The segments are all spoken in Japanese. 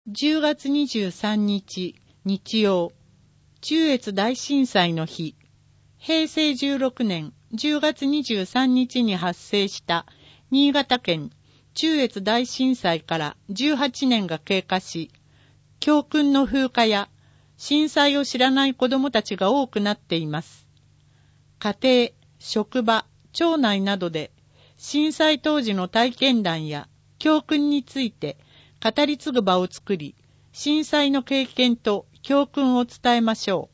10月23日日曜、中越大震災の日、平成16年10月23日に発生した新潟県中越大震災から18年が経過し、教訓の風化や震災を知らない子どもたちが多くなっています。家庭、職場、町内などで震災当時の体験談や教訓について語り継ぐ場を作り、震災の経験と教訓を伝えましょ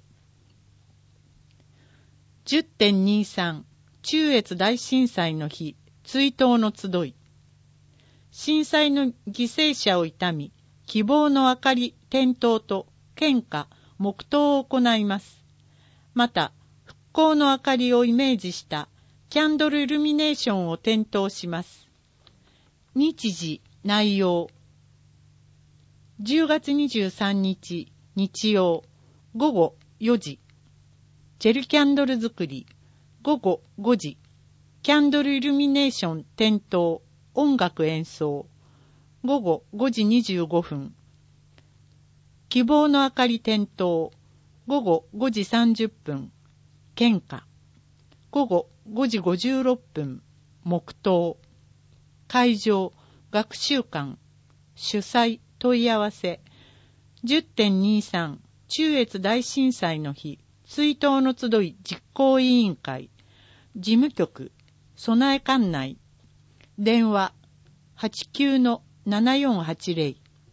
う。10.23 中越大震災の日、追悼の集い。震災の犠牲者を悼み、希望の明かり点灯と献花、黙祷を行います。また、復興の明かりをイメージしたキャンドルイルミネーションを点灯します。日時、内容。10月23日、日曜、午後4時。ジェルキャンドル作り、午後5時。キャンドルイルミネーション点灯、音楽演奏、午後5時25分。希望の明かり点灯、午後5時30分。献花、午後5時56分。黙祷。会場、学習館。主催、問い合わせ。10.23 中越大震災の日、追悼の集い実行委員会。事務局、備え管内。電話、89-7480。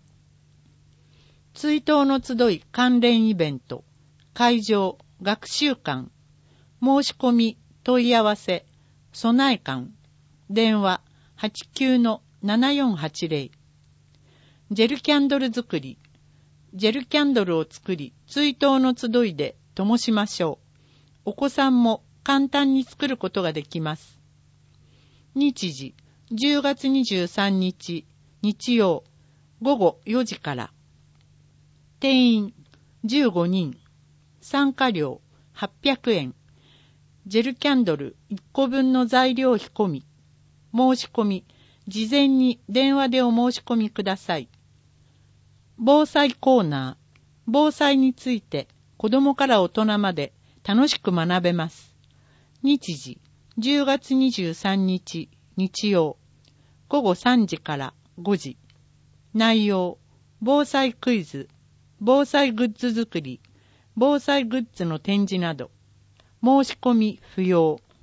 追悼の集い関連イベント。会場、学習館。申し込み、問い合わせ。備え館。電話、89-7480。ジェルキャンドル作り。ジェルキャンドルを作り、追悼の集いで灯しましょう。お子さんも簡単に作ることができます。日時、10月23日、日曜、午後4時から。定員、15人。参加料、800円。ジェルキャンドル1個分の材料費込み。申し込み、事前に電話でお申し込みください。防災コーナー。防災について子どもから大人まで楽しく学べます。日時、10月23日、日曜、午後3時から5時。内容、防災クイズ、防災グッズ作り、防災グッズの展示など。申し込み不要。